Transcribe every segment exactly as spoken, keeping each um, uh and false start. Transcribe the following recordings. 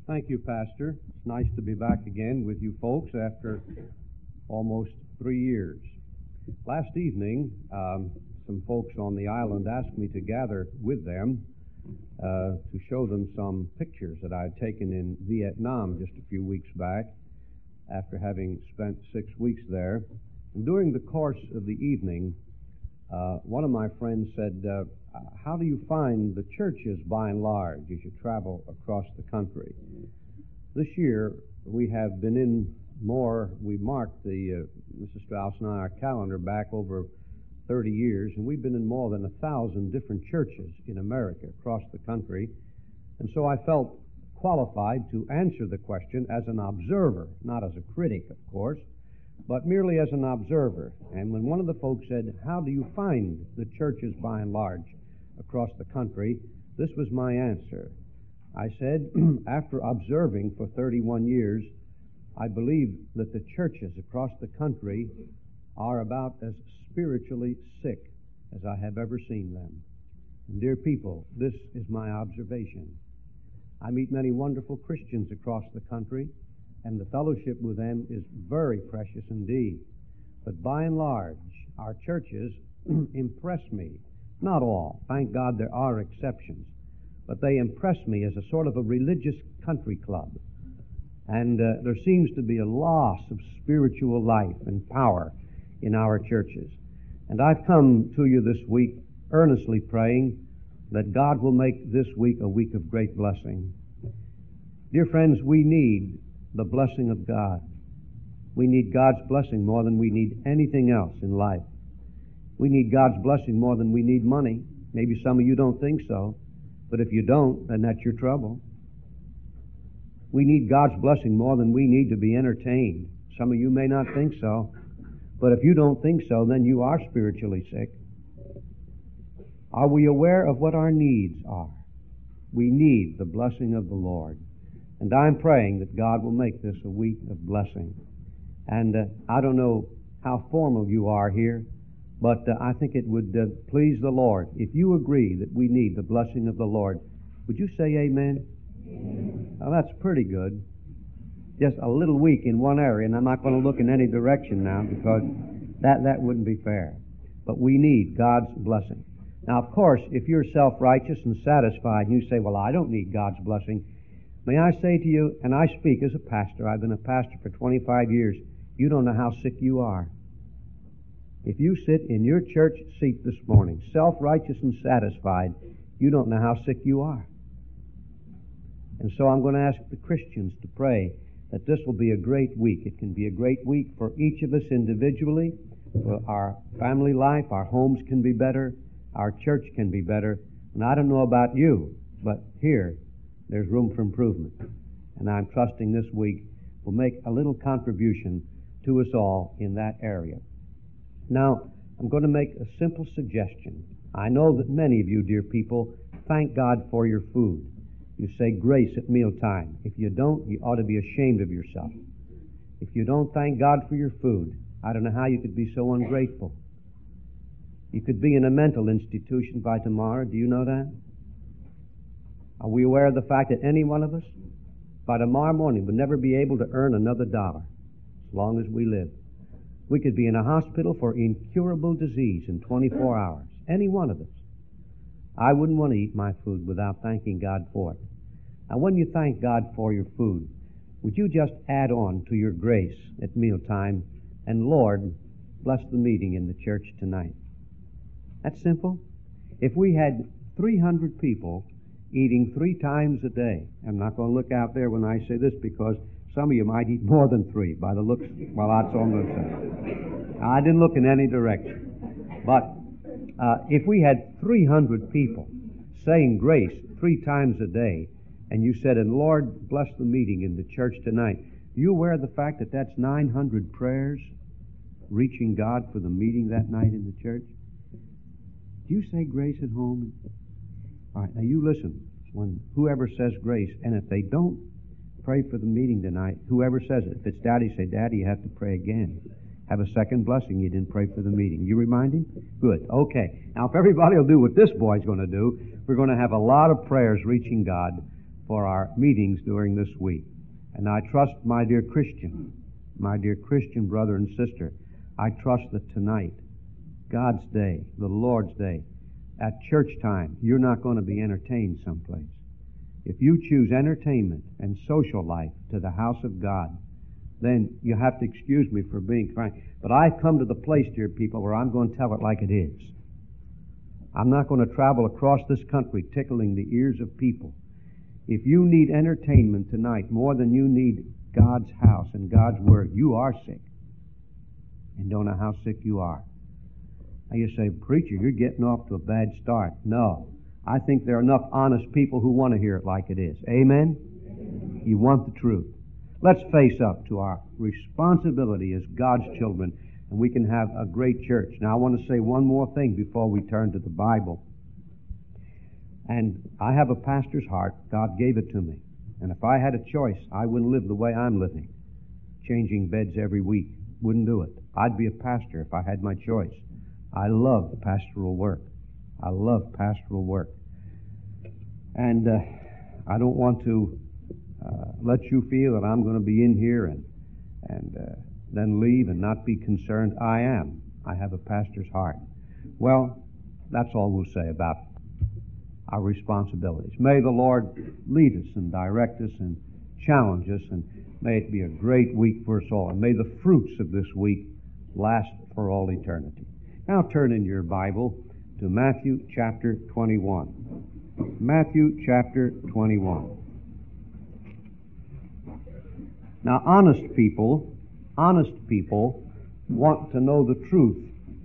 Thank you, Pastor. It's nice to be back again with you folks after almost three years. Last evening, um, some folks on the island asked me to gather with them uh, to show them some pictures that I had taken in Vietnam just a few weeks back after having spent six weeks there. And during the course of the evening, uh, one of my friends said, uh, how do you find the churches by and large as you travel across the country? This year, we have been in more, we marked the, uh, Missus Strauss and I, our calendar back over thirty years, and we've been in more than a thousand different churches in America across the country. And so I felt qualified to answer the question as an observer, not as a critic, of course, but merely as an observer. And when one of the folks said, how do you find the churches by and large across the country, this was my answer. I said, after observing for thirty-one years, I believe that the churches across the country are about as spiritually sick as I have ever seen them. And dear people, this is my observation. I meet many wonderful Christians across the country, and the fellowship with them is very precious indeed. But by and large, our churches impress me. Not all. Thank God there are exceptions. But they impress me as a sort of a religious country club. And uh, there seems to be a loss of spiritual life and power in our churches. And I've come to you this week earnestly praying that God will make this week a week of great blessing. Dear friends, we need the blessing of God. We need God's blessing more than we need anything else in life. We need God's blessing more than we need money. Maybe some of you don't think so, but if you don't, then that's your trouble. We need God's blessing more than we need to be entertained. Some of you may not think so, but if you don't think so, then you are spiritually sick. Are we aware of what our needs are? We need the blessing of the Lord. And I'm praying that God will make this a week of blessing. And uh, I don't know how formal you are here, but uh, I think it would uh, please the Lord. If you agree that we need the blessing of the Lord, would you say amen? Amen. Now that's pretty good. Just a little weak in one area, and I'm not going to look in any direction now because that, that wouldn't be fair. But we need God's blessing. Now, of course, if you're self-righteous and satisfied and you say, well, I don't need God's blessing, may I say to you, and I speak as a pastor, I've been a pastor for twenty-five years, you don't know how sick you are. If you sit in your church seat this morning, self-righteous and satisfied, you don't know how sick you are. And so I'm going to ask the Christians to pray that this will be a great week. It can be a great week for each of us individually. For our family life, our homes can be better, our church can be better. And I don't know about you, but here, there's room for improvement. And I'm trusting this week will make a little contribution to us all in that area. Now, I'm going to make a simple suggestion. I know that many of you, dear people, thank God for your food. You say grace at mealtime. If you don't, you ought to be ashamed of yourself. If you don't thank God for your food, I don't know how you could be so ungrateful. You could be in a mental institution by tomorrow. Do you know that? Are we aware of the fact that any one of us, by tomorrow morning, would never be able to earn another dollar as long as we live? We could be in a hospital for incurable disease in twenty-four hours. Any one of us. I wouldn't want to eat my food without thanking God for it. Now, when you thank God for your food, would you just add on to your grace at mealtime, and Lord, bless the meeting in the church tonight? That's simple. If we had three hundred people eating three times a day, I'm not going to look out there when I say this because some of you might eat more than three by the looks, well, that's all I'm going to say. I didn't look in any direction. But uh, if we had three hundred people saying grace three times a day, and you said, and Lord, bless the meeting in the church tonight, are you aware of the fact that that's nine hundred prayers reaching God for the meeting that night in the church? Do you say grace at home? All right, now you listen. When whoever says grace, and if they don't pray for the meeting tonight, whoever says it, if it's Daddy, say, Daddy, you have to pray again. Have a second blessing. You didn't pray for the meeting. You remind him? Good. Okay. Now, if everybody will do what this boy's going to do, we're going to have a lot of prayers reaching God for our meetings during this week. And I trust, my dear Christian, my dear Christian brother and sister, I trust that tonight, God's day, the Lord's day, at church time, you're not going to be entertained someplace. If you choose entertainment and social life to the house of God, then you have to excuse me for being frank. But I've come to the place, dear people, where I'm going to tell it like it is. I'm not going to travel across this country tickling the ears of people. If you need entertainment tonight more than you need God's house and God's Word, you are sick and don't know how sick you are. Now you say, preacher, you're getting off to a bad start. No. I think there are enough honest people who want to hear it like it is. Amen? Amen. You want the truth. Let's face up to our responsibility as God's children, and we can have a great church. Now, I want to say one more thing before we turn to the Bible. And I have a pastor's heart. God gave it to me. And if I had a choice, I wouldn't live the way I'm living, changing beds every week. Wouldn't do it. I'd be a pastor if I had my choice. I love pastoral work. I love pastoral work. And uh, I don't want to uh, let you feel that I'm going to be in here and, and uh, then leave and not be concerned. I am. I have a pastor's heart. Well, that's all we'll say about our responsibilities. May the Lord lead us and direct us and challenge us, and may it be a great week for us all. And may the fruits of this week last for all eternity. Now turn in your Bible to Matthew chapter twenty-one. Matthew chapter twenty-one. Now, honest people, honest people want to know the truth.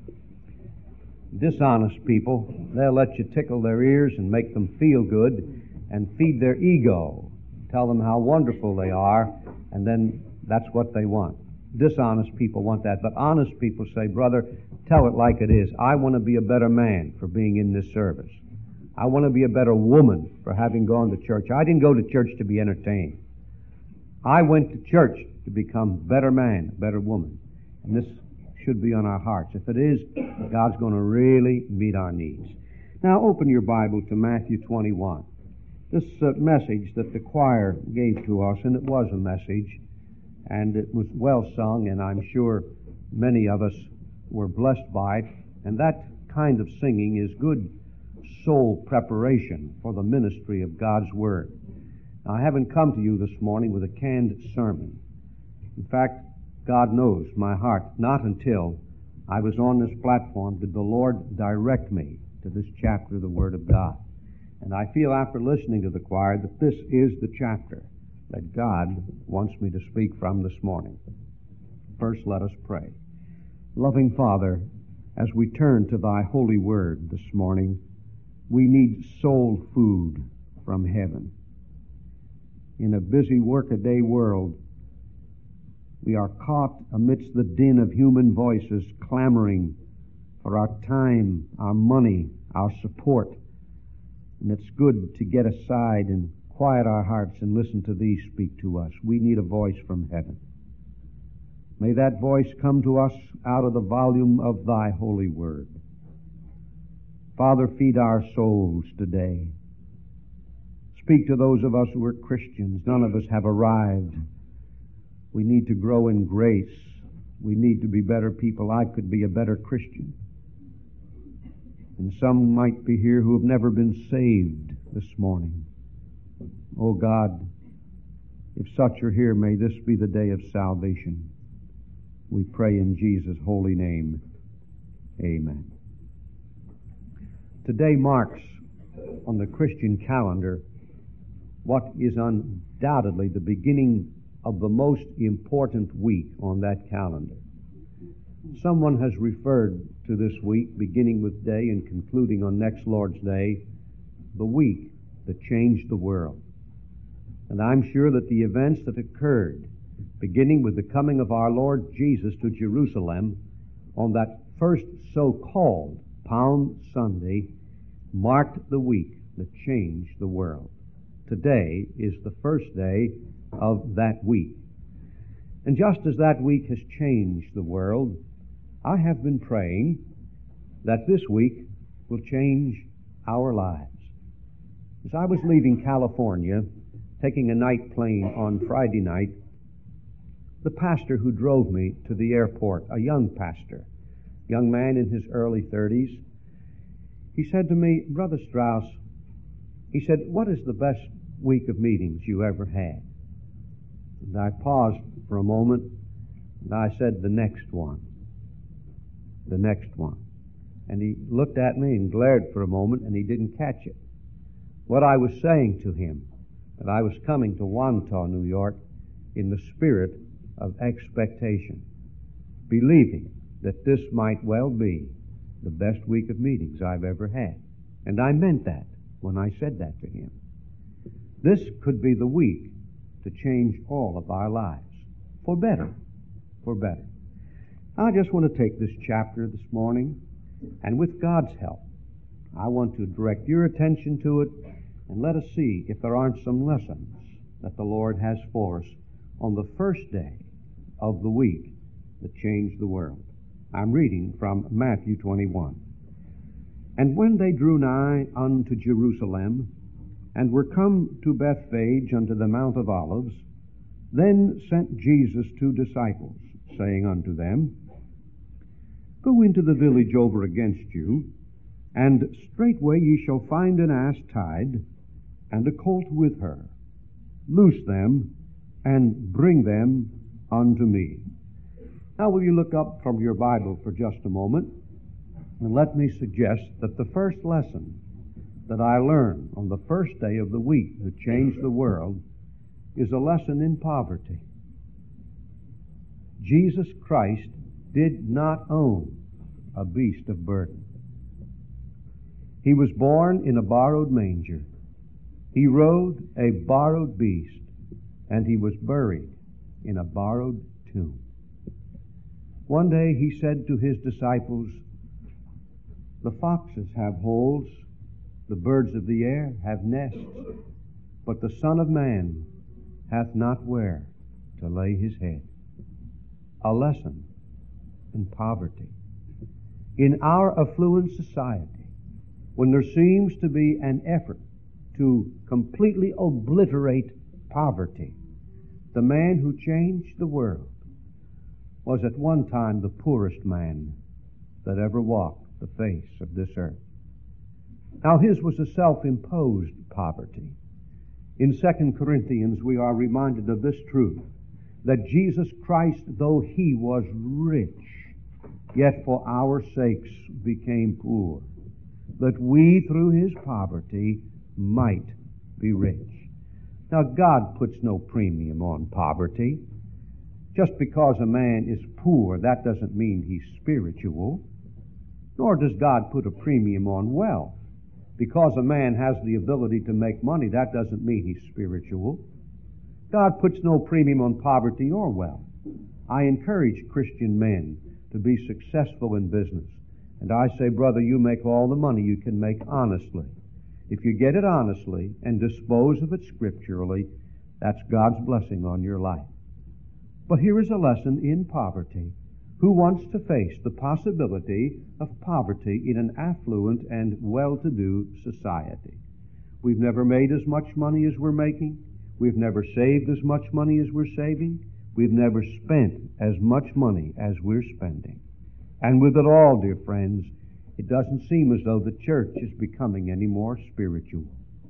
Dishonest people, they'll let you tickle their ears and make them feel good and feed their ego, tell them how wonderful they are, and then that's what they want. Dishonest people want that, but honest people say, brother, tell it like it is. I want to be a better man for being in this service. I want to be a better woman for having gone to church. I didn't go to church to be entertained. I went to church to become a better man, a better woman. And this should be on our hearts. If it is, God's going to really meet our needs. Now open your Bible to Matthew twenty-one. This uh, message that the choir gave to us, and it was a message, and it was well sung, and I'm sure many of us were blessed by it. And that kind of singing is good soul preparation for the ministry of God's Word. Now, I haven't come to you this morning with a canned sermon. In fact, God knows my heart. Not until I was on this platform did the Lord direct me to this chapter of the Word of God. And I feel after listening to the choir that this is the chapter that God wants me to speak from this morning. First, let us pray. Loving Father, as we turn to Thy holy Word this morning, we need soul food from heaven. In a busy workaday world, we are caught amidst the din of human voices clamoring for our time, our money, our support. And it's good to get aside and quiet our hearts and listen to Thee speak to us. We need a voice from heaven. May that voice come to us out of the volume of Thy holy Word. Father, feed our souls today. Speak to those of us who are Christians. None of us have arrived. We need to grow in grace. We need to be better people. I could be a better Christian. And some might be here who have never been saved this morning. Oh God, if such are here, may this be the day of salvation. We pray in Jesus' holy name. Amen. Today marks on the Christian calendar what is undoubtedly the beginning of the most important week on that calendar. Someone has referred to this week, beginning with day and concluding on next Lord's Day, the week that changed the world. And I'm sure that the events that occurred, beginning with the coming of our Lord Jesus to Jerusalem on that first so-called Palm Sunday, marked the week that changed the world. Today is the first day of that week. And just as that week has changed the world, I have been praying that this week will change our lives. As I was leaving California taking a night plane on Friday night, the pastor who drove me to the airport, a young pastor, young man in his early thirties, he said to me, Brother Strauss, he said, what is the best week of meetings you ever had? And I paused for a moment, and I said, the next one. The next one. And he looked at me and glared for a moment, and he didn't catch it. What I was saying to him, that I was coming to Wantagh, New York, in the spirit of expectation, believing that this might well be the best week of meetings I've ever had. And I meant that when I said that to him. This could be the week to change all of our lives, for better, for better. I just want to take this chapter this morning, and with God's help, I want to direct your attention to it, and let us see if there aren't some lessons that the Lord has for us on the first day of the week that changed the world. I'm reading from Matthew twenty-one. And when they drew nigh unto Jerusalem, and were come to Bethphage unto the Mount of Olives, then sent Jesus two disciples, saying unto them, Go into the village over against you, and straightway ye shall find an ass tied, and a colt with her. Loose them, and bring them unto me. Now will you look up from your Bible for just a moment, and let me suggest that the first lesson that I learned on the first day of the week that changed the world is a lesson in poverty. Jesus Christ did not own a beast of burden. He was born in a borrowed manger. He rode a borrowed beast, and he was buried in a borrowed tomb. One day he said to his disciples, The foxes have holes, the birds of the air have nests, but the Son of Man hath not where to lay his head. A lesson in poverty. In our affluent society, when there seems to be an effort to completely obliterate poverty, the man who changed the world was at one time the poorest man that ever walked the face of this earth. Now his was a self-imposed poverty. In Second Corinthians we are reminded of this truth, that Jesus Christ, though he was rich, yet for our sakes became poor, that we through his poverty might be rich. Now God puts no premium on poverty. Just because a man is poor, that doesn't mean he's spiritual. Nor does God put a premium on wealth. Because a man has the ability to make money, that doesn't mean he's spiritual. God puts no premium on poverty or wealth. I encourage Christian men to be successful in business. And I say, brother, you make all the money you can make honestly. If you get it honestly and dispose of it scripturally, that's God's blessing on your life. But here is a lesson in poverty. Who wants to face the possibility of poverty in an affluent and well-to-do society? We've never made as much money as we're making. We've never saved as much money as we're saving. We've never spent as much money as we're spending. And with it all, dear friends, it doesn't seem as though the church is becoming any more spiritual.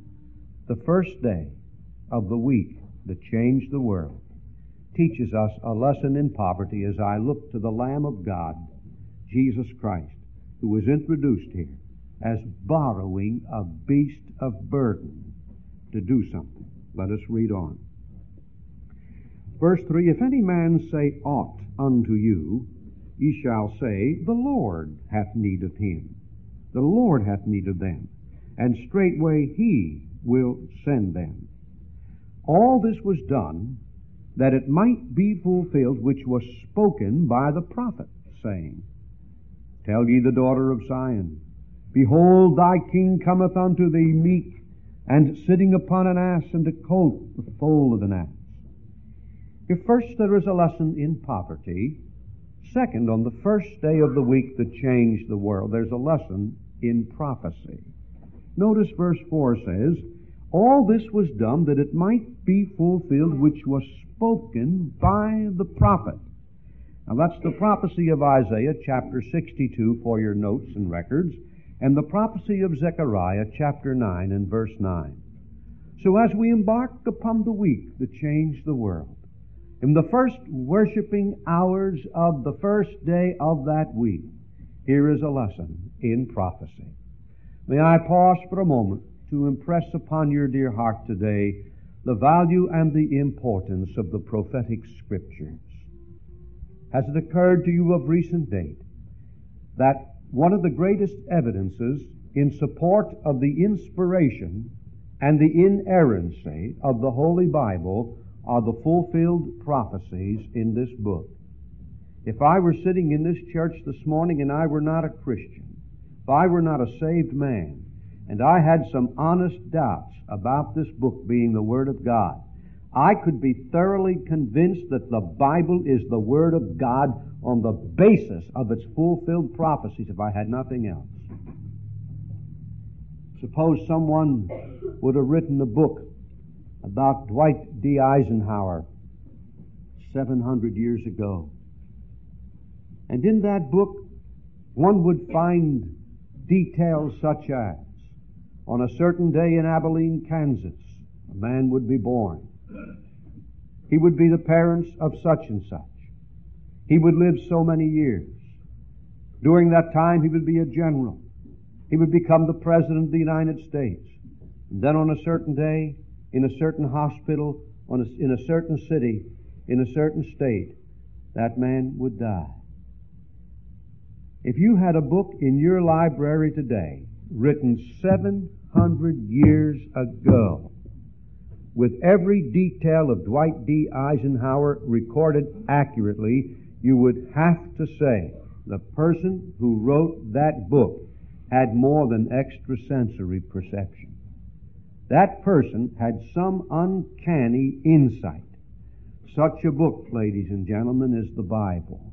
The first day of the week that changed the world teaches us a lesson in poverty as I look to the Lamb of God, Jesus Christ, who was introduced here as borrowing a beast of burden to do something. Let us read on. Verse three, If any man say aught unto you, ye shall say, The Lord hath need of him. The Lord hath need of them. And straightway he will send them. All this was done that it might be fulfilled which was spoken by the prophet, saying, Tell ye the daughter of Zion, Behold, thy king cometh unto thee meek, and sitting upon an ass, and a colt, the foal of an ass. If first there is a lesson in poverty, second, on the first day of the week that changed the world, there's a lesson in prophecy. Notice verse four says, All this was done that it might be fulfilled which was spoken by the prophet. Now that's the prophecy of Isaiah chapter sixty-two for your notes and records, and the prophecy of Zechariah chapter nine and verse nine. So as we embark upon the week that changed the world, in the first worshiping hours of the first day of that week, here is a lesson in prophecy. May I pause for a moment to impress upon your dear heart today the value and the importance of the prophetic Scriptures. Has it occurred to you of recent date that one of the greatest evidences in support of the inspiration and the inerrancy of the Holy Bible are the fulfilled prophecies in this book? If I were sitting in this church this morning and I were not a Christian, if I were not a saved man, and I had some honest doubts about this book being the Word of God, I could be thoroughly convinced that the Bible is the Word of God on the basis of its fulfilled prophecies if I had nothing else. Suppose someone would have written a book about Dwight D. Eisenhower seven hundred years ago. And in that book, one would find details such as, on a certain day in Abilene, Kansas, a man would be born. He would be the parents of such and such. He would live so many years. During that time, he would be a general. He would become the President of the United States. And then on a certain day, in a certain hospital, on a, in a certain city, in a certain state, that man would die. If you had a book in your library today written seven hundred years ago, with every detail of Dwight D. Eisenhower recorded accurately, you would have to say the person who wrote that book had more than extrasensory perception. That person had some uncanny insight. Such a book, ladies and gentlemen, is the Bible.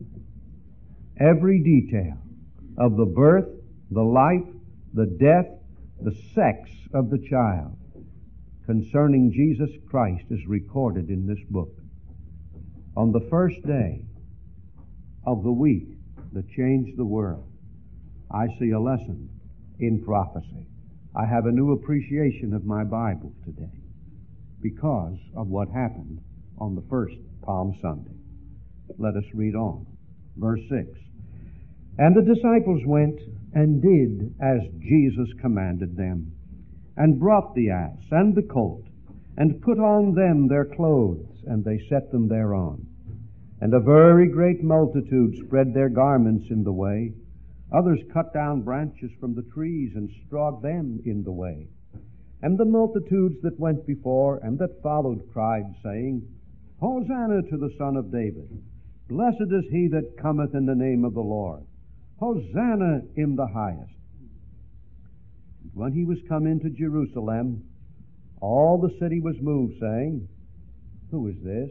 Every detail of the birth, the life, the death, the sex of the child concerning Jesus Christ is recorded in this book. On the first day of the week that changed the world, I see a lesson in prophecy. I have a new appreciation of my Bible today because of what happened on the first Palm Sunday. Let us read on. Verse six. And the disciples went and did as Jesus commanded them, and brought the ass and the colt, and put on them their clothes, and they set them thereon. And a very great multitude spread their garments in the way. Others cut down branches from the trees, and strawed them in the way. And the multitudes that went before and that followed cried, saying, Hosanna to the Son of David! Blessed is he that cometh in the name of the Lord! Hosanna in the highest! When he was come into Jerusalem, all the city was moved, saying, Who is this?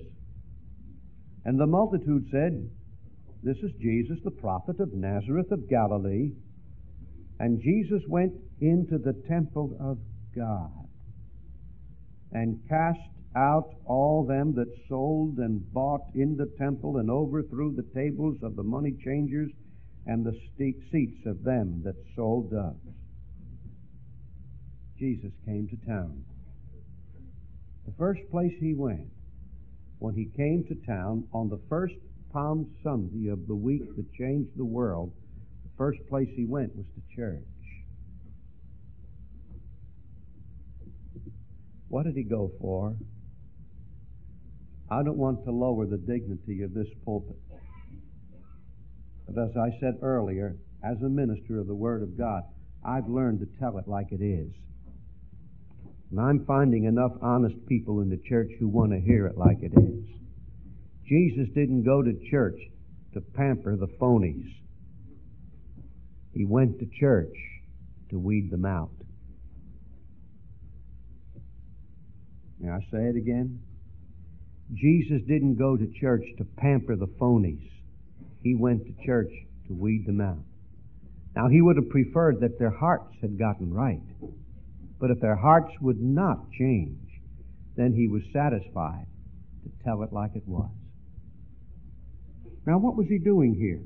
And the multitude said, This is Jesus, the prophet of Nazareth of Galilee. And Jesus went into the temple of God, and cast out all them that sold and bought in the temple, and overthrew the tables of the money changers and the seats of them that sold doves. Jesus came to town. The first place he went, when he came to town on the first Palm Sunday of the week that changed the world, the first place he went was to church. What did he go for? I don't want to lower the dignity of this pulpit. But as I said earlier, as a minister of the Word of God, I've learned to tell it like it is. And I'm finding enough honest people in the church who want to hear it like it is. Jesus didn't go to church to pamper the phonies. He went to church to weed them out. May I say it again? Jesus didn't go to church to pamper the phonies. He went to church to weed them out. Now, he would have preferred that their hearts had gotten right. But if their hearts would not change, then he was satisfied to tell it like it was. Now, what was he doing here?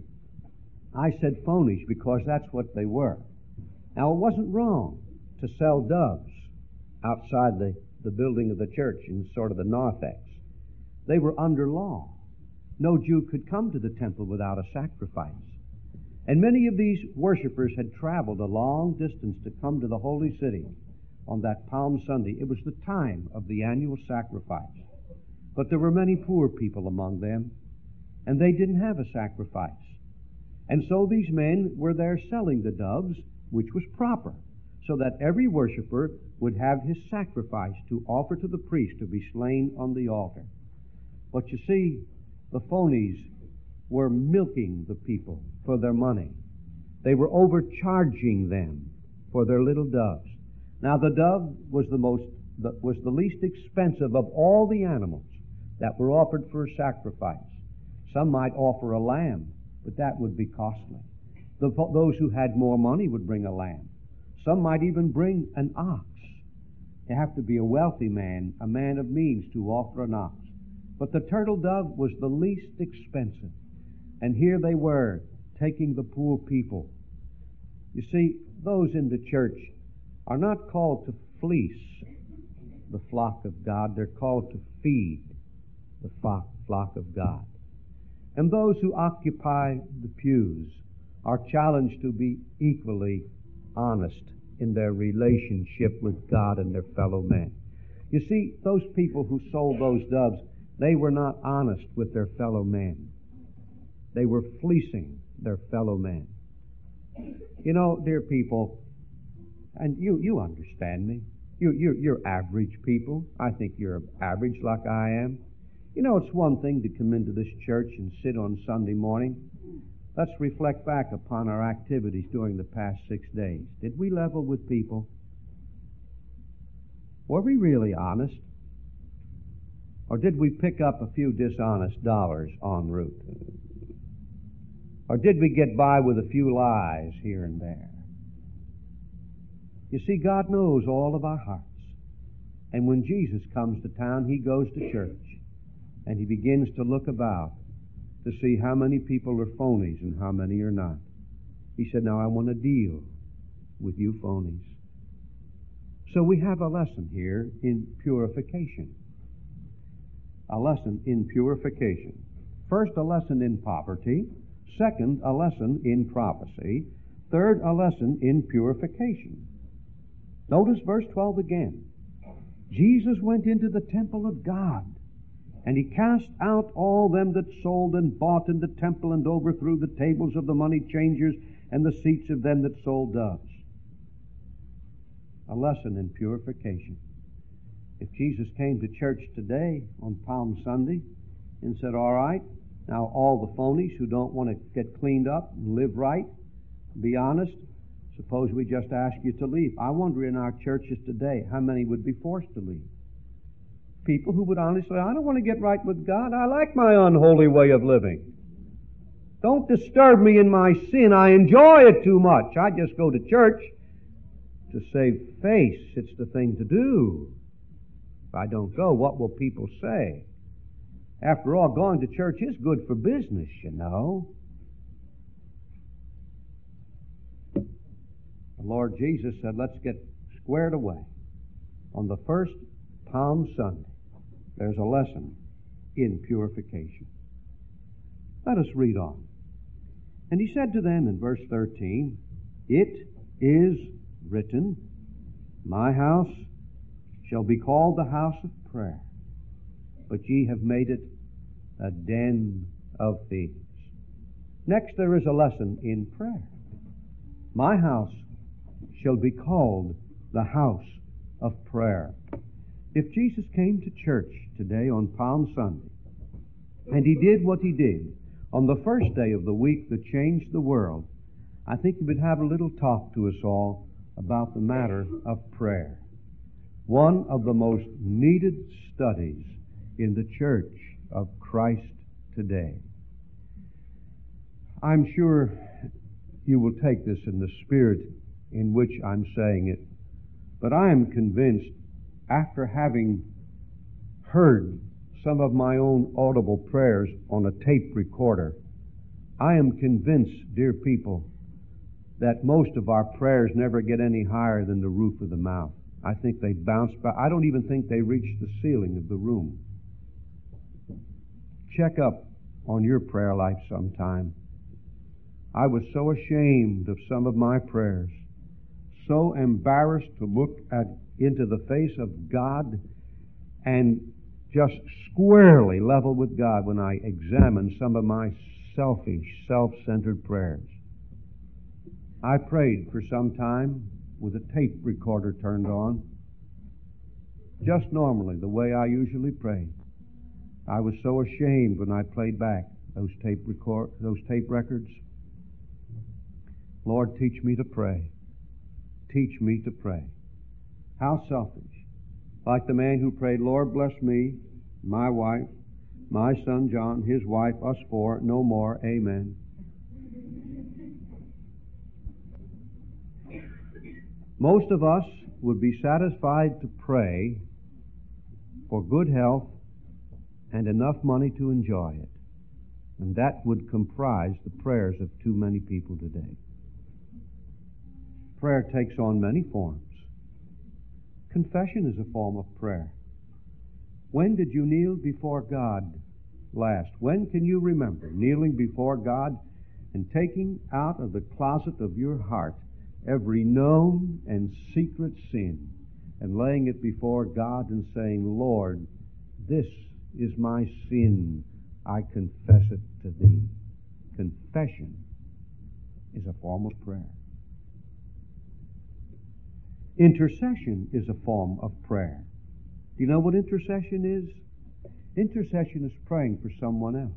I said phonies because that's what they were. Now, it wasn't wrong to sell doves outside the, the building of the church in sort of the narthex. They were under law. No Jew could come to the temple without a sacrifice. And many of these worshipers had traveled a long distance to come to the holy city on that Palm Sunday. It was the time of the annual sacrifice. But there were many poor people among them, and they didn't have a sacrifice. And so these men were there selling the doves, which was proper, so that every worshiper would have his sacrifice to offer to the priest to be slain on the altar. But you see, the phonies were milking the people for their money. They were overcharging them for their little doves. Now, the dove was the most, the, was the least expensive of all the animals that were offered for a sacrifice. Some might offer a lamb, but that would be costly. The, those who had more money would bring a lamb. Some might even bring an ox. You have to be a wealthy man, a man of means, to offer an ox. But the turtle dove was the least expensive. And here they were, taking the poor people. You see, those in the church are not called to fleece the flock of God. They're called to feed the flock of God. And those who occupy the pews are challenged to be equally honest in their relationship with God and their fellow men. You see, those people who sold those doves, they were not honest with their fellow men. They were fleecing their fellow men. You know, dear people, and you, you understand me. You, you're, you're average people. I think you're average like I am. You know, it's one thing to come into this church and sit on Sunday morning. Let's reflect back upon our activities during the past six days. Did we level with people? Were we really honest? Or did we pick up a few dishonest dollars en route? Or did we get by with a few lies here and there? You see, God knows all of our hearts. And when Jesus comes to town, He goes to church. And He begins to look about to see how many people are phonies and how many are not. He said, now I want to deal with you phonies. So we have a lesson here in purification. A lesson in purification. First, a lesson in poverty. Second, a lesson in prophecy. Third, a lesson in purification. Notice verse twelve again. Jesus went into the temple of God, and He cast out all them that sold and bought in the temple, and overthrew the tables of the money changers and the seats of them that sold doves. A lesson in purification. If Jesus came to church today on Palm Sunday and said, all right, now all the phonies who don't want to get cleaned up and live right, be honest, suppose we just ask you to leave. I wonder in our churches today how many would be forced to leave. People who would honestly, I don't want to get right with God. I like my unholy way of living. Don't disturb me in my sin. I enjoy it too much. I just go to church to save face. It's the thing to do. If I don't go, what will people say? After all, going to church is good for business, you know. The Lord Jesus said, let's get squared away. On the first Palm Sunday, there's a lesson in purification. Let us read on. And He said to them in verse thirteen, it is written, my house shall be called the house of prayer, but ye have made it a den of thieves. Next, there is a lesson in prayer. My house shall be called the house of prayer. If Jesus came to church today on Palm Sunday, and He did what He did on the first day of the week that changed the world, I think He would have a little talk to us all about the matter of prayer. One of the most needed studies in the church of Christ today. I'm sure you will take this in the spirit in which I'm saying it. But I am convinced, after having heard some of my own audible prayers on a tape recorder, I am convinced, dear people, that most of our prayers never get any higher than the roof of the mouth. I think they bounce back. I don't even think they reach the ceiling of the room. Check up on your prayer life sometime. I was so ashamed of some of my prayers, so embarrassed to look at into the face of God and just squarely level with God when I examined some of my selfish, self-centered prayers. I prayed for some time with a tape recorder turned on, just normally, the way I usually pray. I was so ashamed when I played back those tape record, those tape records. Lord, teach me to pray. Teach me to pray. How selfish. Like the man who prayed, Lord, bless me, my wife, my son John, his wife, us four, no more, amen. Most of us would be satisfied to pray for good health and enough money to enjoy it. And that would comprise the prayers of too many people today. Prayer takes on many forms. Confession is a form of prayer. When did you kneel before God last? When can you remember kneeling before God and taking out of the closet of your heart every known and secret sin and laying it before God and saying, Lord, this is my sin. I confess it to Thee. Confession is a form of prayer. Intercession is a form of prayer. Do you know what intercession is? Intercession is praying for someone else.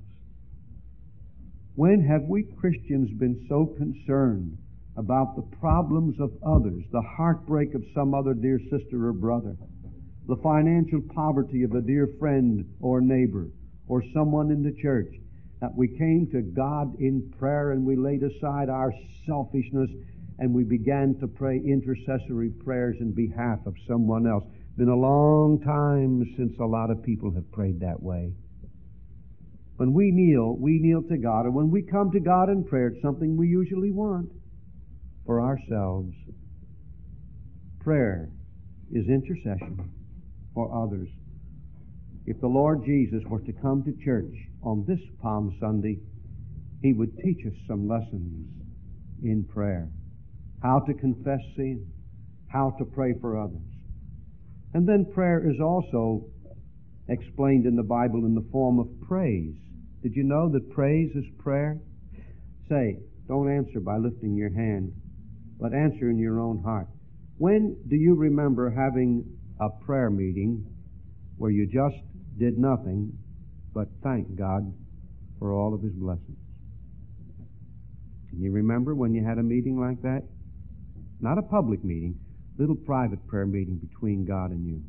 When have we Christians been so concerned about the problems of others, the heartbreak of some other dear sister or brother, the financial poverty of a dear friend or neighbor, or someone in the church, that we came to God in prayer and we laid aside our selfishness and we began to pray intercessory prayers in behalf of someone else? Been a long time since a lot of people have prayed that way. When we kneel, we kneel to God, and when we come to God in prayer, it's something we usually want for ourselves. Prayer is intercession for others. If the Lord Jesus were to come to church on this Palm Sunday, He would teach us some lessons in prayer. How to confess sin, how to pray for others. And then prayer is also explained in the Bible in the form of praise. Did you know that praise is prayer? Say, don't answer by lifting your hand, but answer in your own heart. When do you remember having a prayer meeting where you just did nothing but thank God for all of His blessings? Can you remember when you had a meeting like that? Not a public meeting, little private prayer meeting between God and you.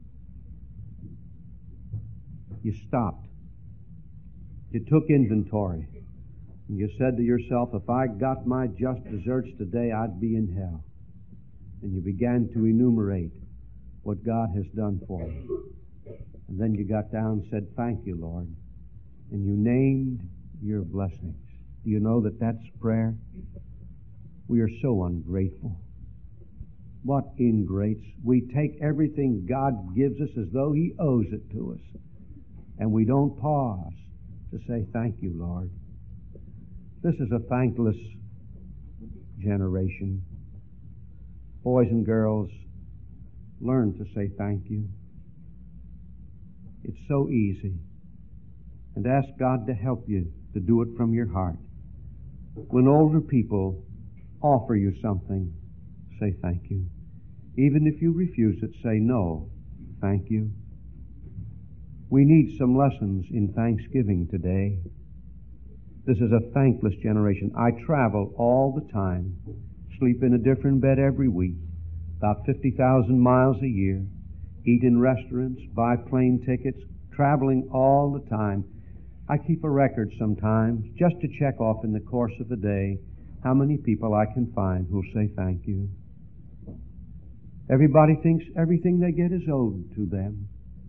You stopped. You took inventory. And you said to yourself, if I got my just deserts today, I'd be in hell. And you began to enumerate what God has done for you. And then you got down and said, thank you, Lord. And you named your blessings. Do you know that that's prayer? We are so ungrateful. What ingrates. We take everything God gives us as though He owes it to us. And we don't pause to say, thank you, Lord. This is a thankless generation. Boys and girls, learn to say thank you. It's so easy. And ask God to help you to do it from your heart. When older people offer you something, say thank you. Even if you refuse it, say no, thank you. We need some lessons in thanksgiving today. This is a thankless generation. I travel all the time, sleep in a different bed every week, about fifty thousand miles a year, eat in restaurants, buy plane tickets, traveling all the time. I keep a record sometimes just to check off in the course of a day how many people I can find who'll say thank you. Everybody thinks everything they get is owed to them.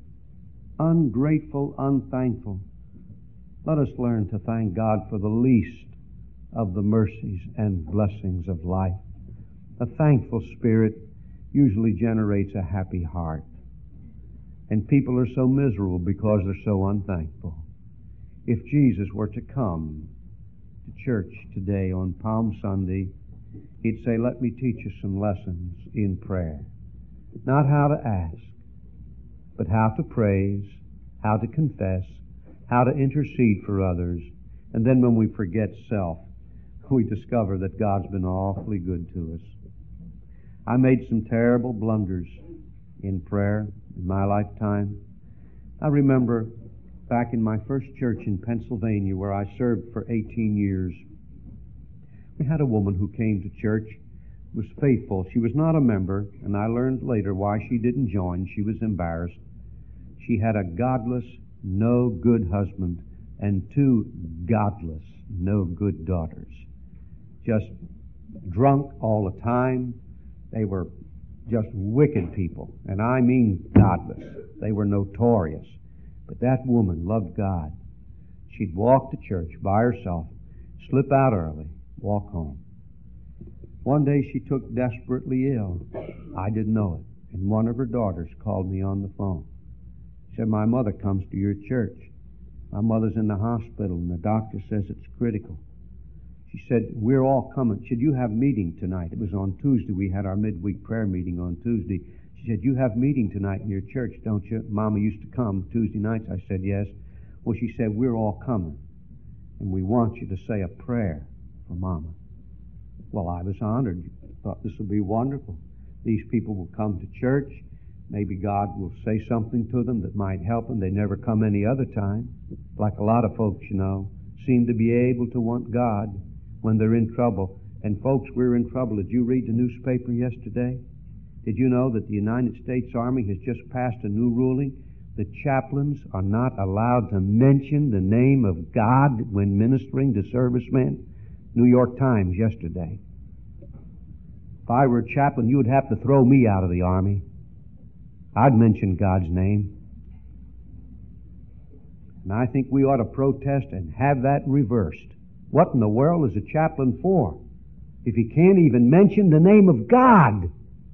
Ungrateful, unthankful. Let us learn to thank God for the least of the mercies and blessings of life. A thankful spirit usually generates a happy heart. And people are so miserable because they're so unthankful. If Jesus were to come to church today on Palm Sunday, He'd say, let me teach you some lessons in prayer. Not how to ask, but how to praise, how to confess, how to intercede for others. And then when we forget self, we discover that God's been awfully good to us. I made some terrible blunders in prayer in my lifetime. I remember back in my first church in Pennsylvania, where I served for eighteen years, we had a woman who came to church, was faithful. She was not a member, and I learned later why she didn't join. She was embarrassed. She had a godless, no good husband and two godless, no good daughters. Just drunk all the time. They were just wicked people, and I mean godless. They were notorious. But that woman loved God. She'd walk to church by herself, slip out early, walk home. One day she took desperately ill. I didn't know it. And one of her daughters called me on the phone. She said, my mother comes to your church. My mother's in the hospital and the doctor says it's critical. She said, we're all coming. Should you have meeting tonight? It was on Tuesday. We had our midweek prayer meeting on Tuesday. She said, you have meeting tonight in your church, don't you? Mama used to come Tuesday nights. I said, yes. Well, she said, we're all coming. And we want you to say a prayer for Mama. Well, I was honored. Thought this would be wonderful. These people will come to church. Maybe God will say something to them that might help them. They never come any other time. Like a lot of folks, you know, seem to be able to want God when they're in trouble. And folks, we're in trouble. Did you read the newspaper yesterday? Did you know that the United States Army has just passed a new ruling that chaplains are not allowed to mention the name of God when ministering to servicemen? New York Times yesterday. If I were a chaplain, you would have to throw me out of the Army. I'd mention God's name. And I think we ought to protest and have that reversed. What in the world is a chaplain for if he can't even mention the name of God?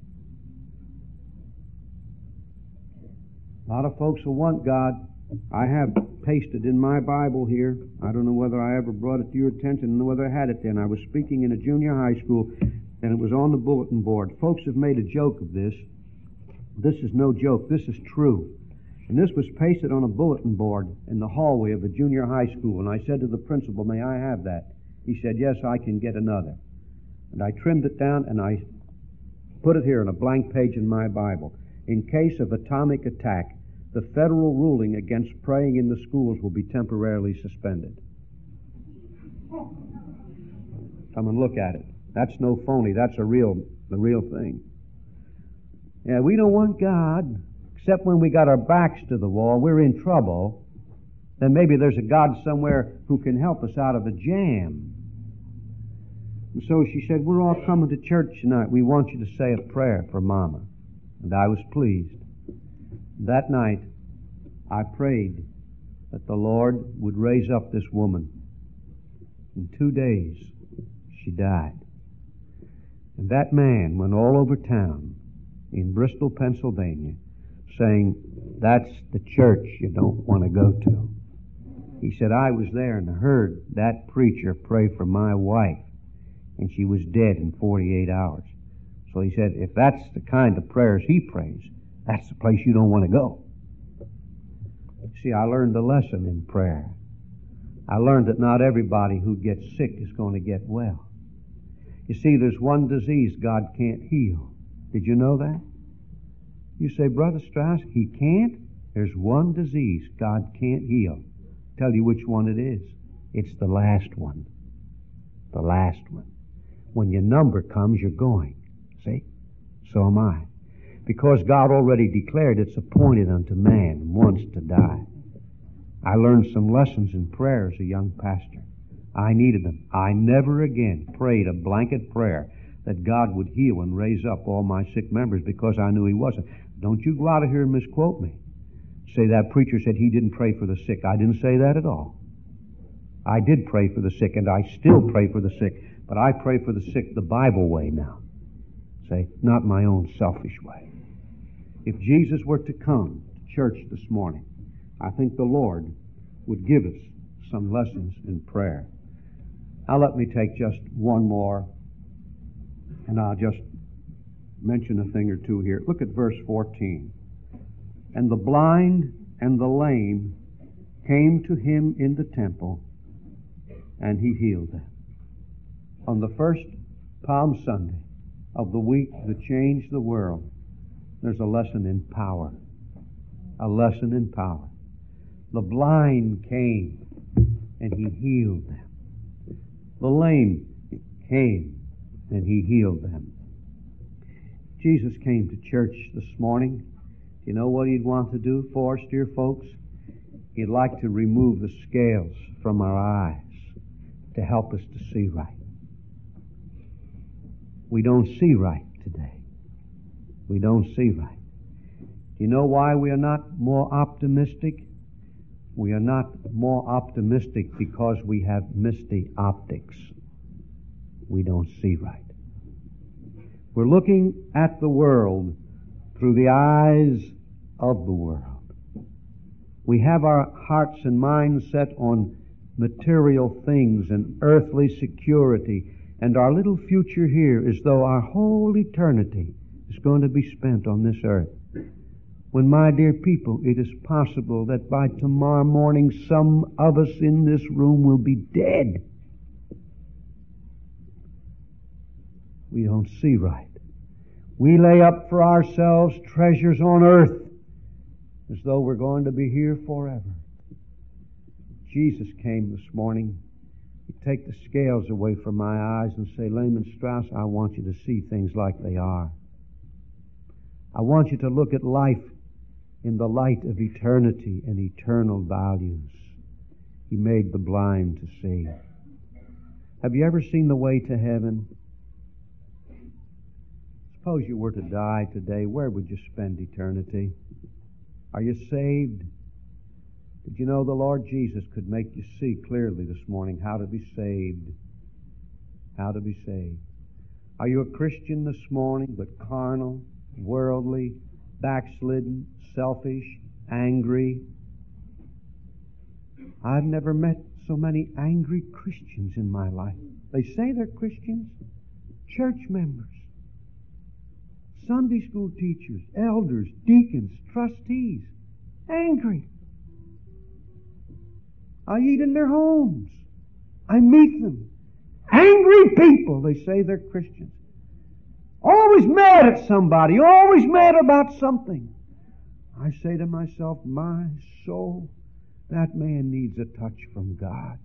A lot of folks will want God. I have pasted in my Bible here. I don't know whether I ever brought it to your attention. I don't know whether I had it then. I was speaking in a junior high school, and it was on the bulletin board. Folks have made a joke of this. This is no joke. This is true. And this was pasted on a bulletin board in the hallway of a junior high school. And I said to the principal, may I have that? He said, yes, I can get another. And I trimmed it down, and I put it here on a blank page in my Bible. In case of atomic attack, the federal ruling against praying in the schools will be temporarily suspended. Come and look at it. That's no phony. That's a real, the real thing. Yeah, we don't want God, except when we got our backs to the wall, we're in trouble. Then maybe there's a God somewhere who can help us out of a jam. And so she said, we're all coming to church tonight. We want you to say a prayer for Mama. And I was pleased. That night, I prayed that the Lord would raise up this woman. In two days, she died. And that man went all over town in Bristol, Pennsylvania, saying, that's the church you don't want to go to. He said, I was there and heard that preacher pray for my wife, and she was dead in forty-eight hours. So he said, if that's the kind of prayers he prays, that's the place you don't want to go. See, I learned a lesson in prayer. I learned that not everybody who gets sick is going to get well. You see, there's one disease God can't heal. Did you know that? You say, Brother Strauss, He can't? There's one disease God can't heal. I'll tell you which one it is. It's the last one. The last one. When your number comes, you're going. See? So am I. Because God already declared it's appointed unto man once to die. I learned some lessons in prayer as a young pastor. I needed them. I never again prayed a blanket prayer that God would heal and raise up all my sick members because I knew He wasn't. Don't you go out of here and misquote me. Say that preacher said he didn't pray for the sick. I didn't say that at all. I did pray for the sick, and I still pray for the sick, but I pray for the sick the Bible way now. Say, not my own selfish way. If Jesus were to come to church this morning, I think the Lord would give us some lessons in prayer. Now let me take just one more, and I'll just mention a thing or two here. Look at verse fourteen. And the blind and the lame came to Him in the temple, and He healed them. On the first Palm Sunday of the week that changed the world, there's a lesson in power. A lesson in power. The blind came, and He healed them. The lame came, and He healed them. Jesus came to church this morning. You know what He'd want to do for us, dear folks? He'd like to remove the scales from our eyes to help us to see right. We don't see right today. We don't see right. Do you know why we are not more optimistic? We are not more optimistic because we have misty optics. We don't see right. We're looking at the world through the eyes of the world. We have our hearts and minds set on material things and earthly security, and our little future here as though our whole eternity is going to be spent on this earth. When, my dear people, it is possible that by tomorrow morning some of us in this room will be dead. We don't see right. We lay up for ourselves treasures on earth as though we're going to be here forever. Jesus came this morning. He'd take the scales away from my eyes and say, Lehman Strauss, I want you to see things like they are. I want you to look at life in the light of eternity and eternal values. He made the blind to see. Have you ever seen the way to heaven? Suppose you were to die today, where would you spend eternity? Are you saved? Did you know the Lord Jesus could make you see clearly this morning how to be saved? How to be saved. Are you a Christian this morning, but carnal, worldly, backslidden, selfish, angry? I've never met so many angry Christians in my life. They say they're Christians, church members, Sunday school teachers, elders, deacons, trustees, angry. I eat in their homes. I meet them. Angry people. They say they're Christians. Always mad at somebody. Always mad about something. I say to myself, my soul, that man needs a touch from God.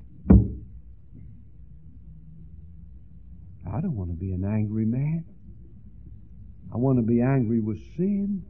I don't want to be an angry man. I want to be angry with sin.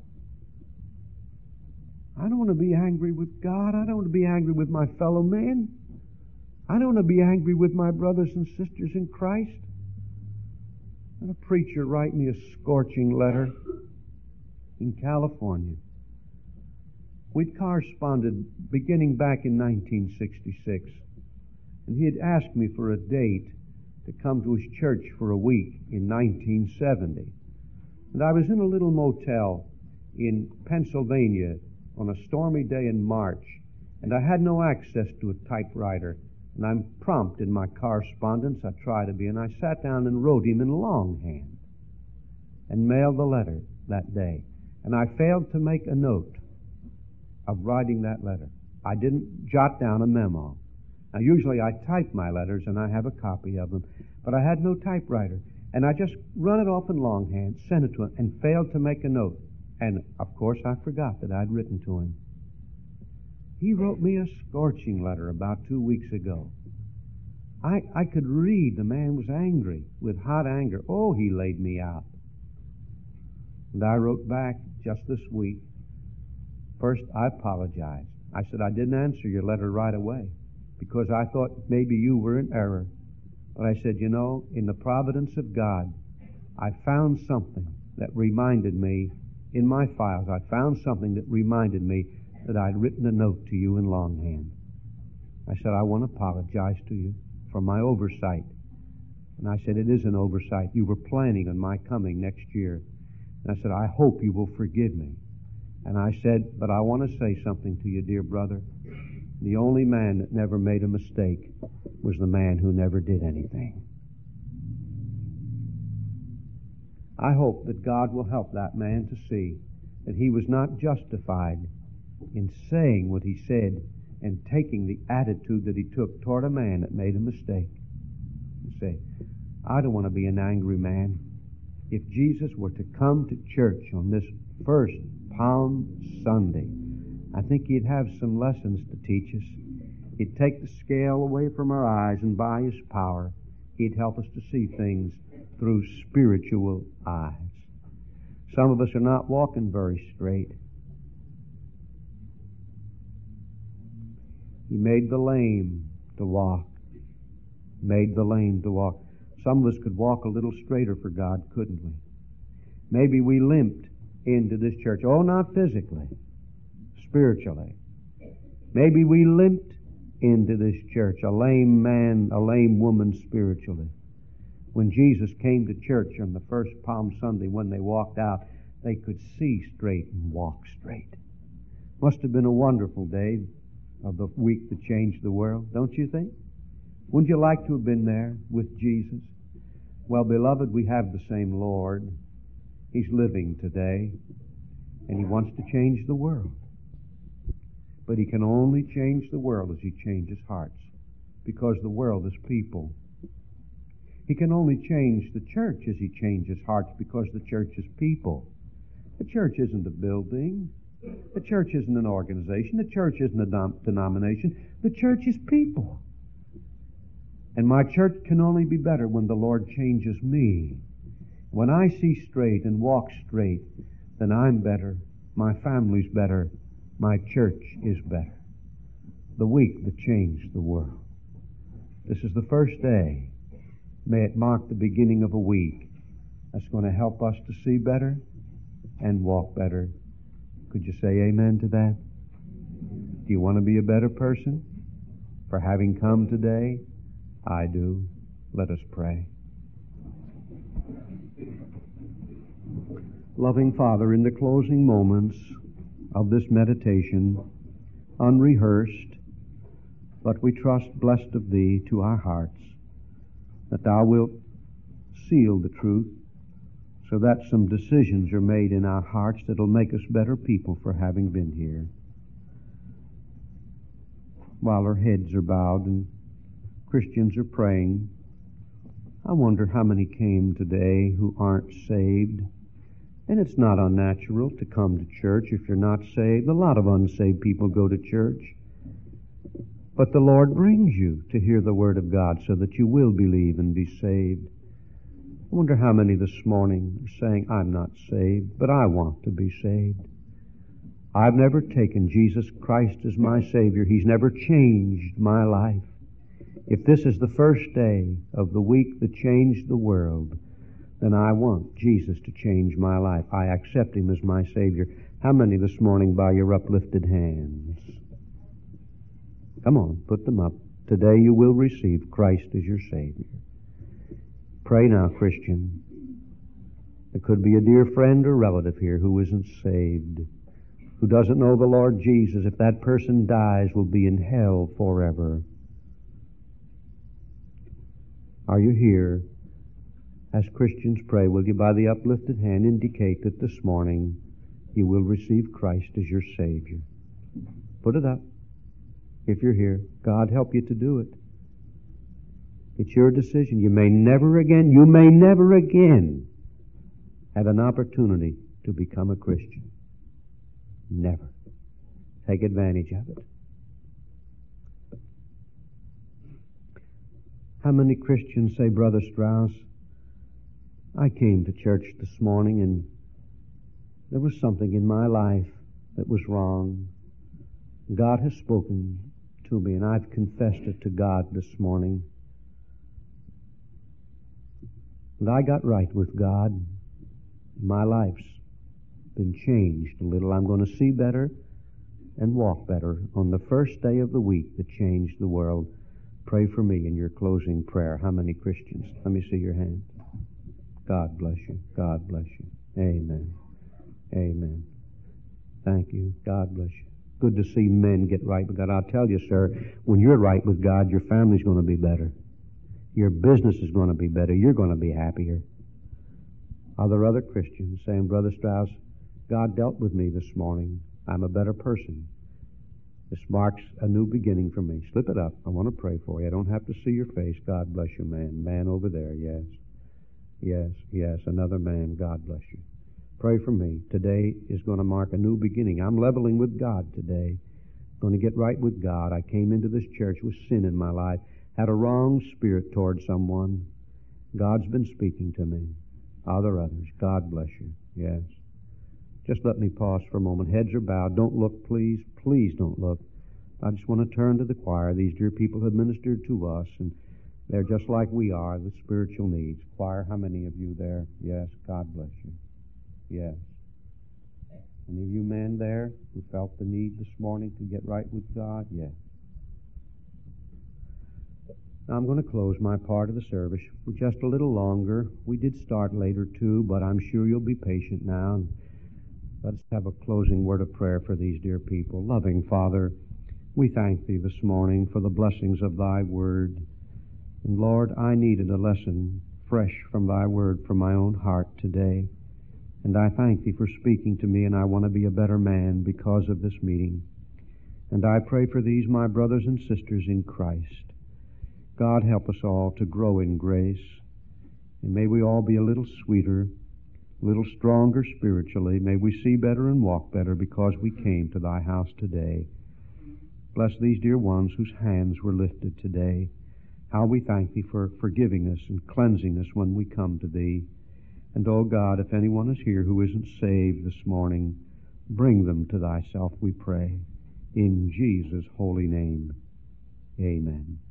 I don't want to be angry with God. I don't want to be angry with my fellow men. I don't want to be angry with my brothers and sisters in Christ. I had a preacher write me a scorching letter in California. We'd corresponded beginning back in nineteen sixty-six, and he had asked me for a date to come to his church for a week in nineteen seventy. And I was in a little motel in Pennsylvania on a stormy day in March, and I had no access to a typewriter, and I'm prompt in my correspondence, I try to be, and I sat down and wrote him in longhand and mailed the letter that day. And I failed to make a note of writing that letter. I didn't jot down a memo. Now, usually I type my letters, and I have a copy of them, but I had no typewriter. And I just run it off in longhand, sent it to him, and failed to make a note. And, of course, I forgot that I'd written to him. He wrote me a scorching letter about two weeks ago. I, I could read the man was angry, with hot anger. Oh, he laid me out. And I wrote back just this week. First, I apologized. I said I didn't answer your letter right away because I thought maybe you were in error. But I said, you know, in the providence of God, I found something that reminded me, in my files, I found something that reminded me that I'd written a note to you in longhand. I said, I want to apologize to you for my oversight. And I said, it is an oversight. You were planning on my coming next year. And I said, I hope you will forgive me. And I said, but I want to say something to you, dear brother. The only man that never made a mistake was the man who never did anything. I hope that God will help that man to see that he was not justified in saying what he said and taking the attitude that he took toward a man that made a mistake. You say, I don't want to be an angry man. If Jesus were to come to church on this first Palm Sunday, I think he'd have some lessons to teach us. He'd take the scale away from our eyes, and by his power, he'd help us to see things through spiritual eyes. Some of us are not walking very straight. He made the lame to walk. Made the lame to walk. Some of us could walk a little straighter for God, couldn't we? Maybe we limped into this church. Oh, not physically, spiritually. Maybe we limped into this church, a lame man, a lame woman spiritually. When Jesus came to church on the first Palm Sunday, when they walked out, they could see straight and walk straight. Must have been a wonderful day of the week that changed the world, don't you think? Wouldn't you like to have been there with Jesus? Well, beloved, we have the same Lord. He's living today, and He wants to change the world. But He can only change the world as He changes hearts, because the world is people. He can only change the church as He changes hearts, because the church is people. The church isn't a building. The church isn't an organization. The church isn't a dom- denomination. The church is people. And my church can only be better when the Lord changes me. When I see straight and walk straight, then I'm better, my family's better, my church is better. The week that changed the world. This is the first day. May it mark the beginning of a week that's going to help us to see better and walk better. Could you say amen to that? Do you want to be a better person for having come today? I do. Let us pray. Loving Father, in the closing moments of this meditation, unrehearsed, but we trust blessed of Thee to our hearts, that Thou wilt seal the truth so that some decisions are made in our hearts that will make us better people for having been here. While our heads are bowed and Christians are praying, I wonder how many came today who aren't saved. And it's not unnatural to come to church if you're not saved. A lot of unsaved people go to church. But the Lord brings you to hear the Word of God so that you will believe and be saved. I wonder how many this morning are saying, I'm not saved, but I want to be saved. I've never taken Jesus Christ as my Savior. He's never changed my life. If this is the first day of the week that changed the world, then I want Jesus to change my life. I accept Him as my Savior. How many this morning by your uplifted hands? Come on, put them up. Today you will receive Christ as your Savior. Pray now, Christian. There could be a dear friend or relative here who isn't saved, who doesn't know the Lord Jesus. If that person dies, will be in hell forever. Are you here? As Christians pray, will you by the uplifted hand indicate that this morning you will receive Christ as your Savior? Put it up if you're here. God help you to do it. It's your decision. You may never again, you may never again have an opportunity to become a Christian. Never. Take advantage of it. How many Christians say, Brother Strauss, I came to church this morning and there was something in my life that was wrong. God has spoken to me and I've confessed it to God this morning. And I got right with God. My life's been changed a little. I'm going to see better and walk better on the first day of the week that changed the world. Pray for me in your closing prayer. How many Christians? Let me see your hand. God bless you. God bless you. Amen. Amen. Thank you. God bless you. Good to see men get right with God. I'll tell you, sir, when you're right with God, your family's going to be better. Your business is going to be better. You're going to be happier. Are there other Christians saying, Brother Strauss, God dealt with me this morning. I'm a better person. This marks a new beginning for me. Slip it up. I want to pray for you. I don't have to see your face. God bless you, man. Man over there, yes. Yes, yes, another man. God bless you. Pray for me. Today is going to mark a new beginning. I'm leveling with God today. Going to get right with God. I came into this church with sin in my life. Had a wrong spirit toward someone. God's been speaking to me. Are there others? God bless you. Yes. Just let me pause for a moment. Heads are bowed. Don't look, please. Please don't look. I just want to turn to the choir. These dear people have ministered to us, and they're just like we are, the spiritual needs. Choir, how many of you there? Yes. God bless you. Yes. Any of you men there who felt the need this morning to get right with God? Yes. Now I'm going to close my part of the service for just a little longer. We did start later too, but I'm sure you'll be patient now. Let's have a closing word of prayer for these dear people. Loving Father, we thank Thee this morning for the blessings of Thy Word. And Lord, I needed a lesson fresh from Thy Word from my own heart today. And I thank Thee for speaking to me, and I want to be a better man because of this meeting. And I pray for these, my brothers and sisters in Christ. God, help us all to grow in grace, and may we all be a little sweeter, a little stronger spiritually. May we see better and walk better because we came to Thy house today. Bless these dear ones whose hands were lifted today. How we thank Thee for forgiving us and cleansing us when we come to Thee. And, oh God, if anyone is here who isn't saved this morning, bring them to Thyself, we pray. In Jesus' holy name, amen.